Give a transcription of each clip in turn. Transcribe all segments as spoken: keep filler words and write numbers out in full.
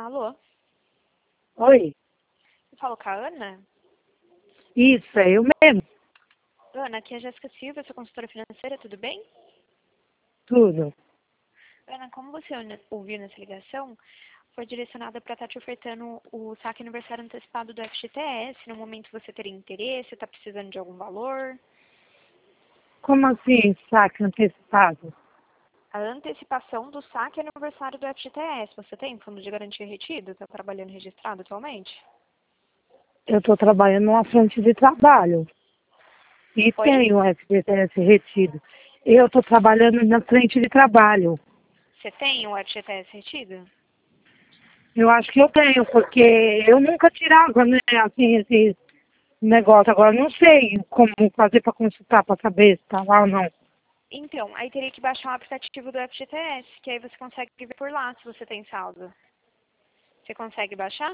Alô? Oi, Eu falo com a Ana? isso, é eu mesmo, Ana, aqui é a Jéssica Silva, sua consultora financeira, tudo bem? tudo. Ana, como você ouviu nessa ligação, foi direcionada para estar te ofertando o saque aniversário antecipado do F G T S. No momento você teria interesse, está precisando de algum valor? Como assim, saque antecipado? A antecipação do saque aniversário do F G T S. Você tem fundo de garantia retido? Está trabalhando registrado atualmente? Eu estou trabalhando numa frente de trabalho e Oi? tenho F G T S retido. Eu estou trabalhando na frente de trabalho. Você tem o F G T S retido? Eu acho que eu tenho, porque eu nunca tirava, né, assim, esse negócio. Agora não sei como fazer para consultar, para saber se está lá ou não. Então, aí teria que baixar o aplicativo do F G T S, que aí você consegue ver por lá se você tem saldo. Você consegue baixar?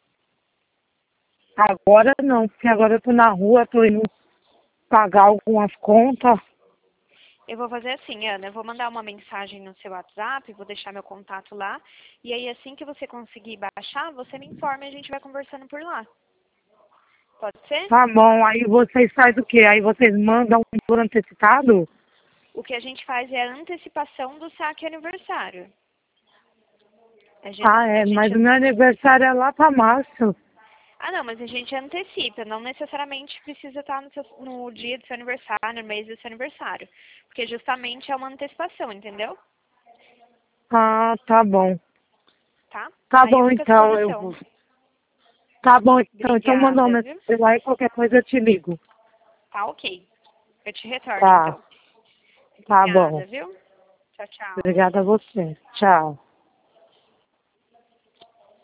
Agora não, porque agora eu estou na rua, estou indo pagar algumas contas. Eu vou fazer assim, Ana, eu vou mandar uma mensagem no seu WhatsApp, vou deixar meu contato lá, e aí assim que você conseguir baixar, você me informa e a gente vai conversando por lá. Pode ser? Tá bom, aí vocês fazem o quê? Aí vocês mandam um por antecipado? O que a gente faz é a antecipação do saque aniversário. A gente, Ah, a é, mas gente o meu aniversário é lá pra março. Ah, não, mas a gente antecipa, não necessariamente precisa estar no, seu, no dia do seu aniversário, no mês do seu aniversário. Porque justamente é uma antecipação, entendeu? Ah, tá bom. Tá? Tá Aí eu bom, fico à então, eu disposição. vou. Tá bom, então, então manda uma Obrigada, viu? mensagem lá e qualquer coisa eu te ligo. Tá ok. Eu te retorno, Tá, então. tá bom. Obrigada, viu? Tchau, tchau. Obrigada a você. Tchau.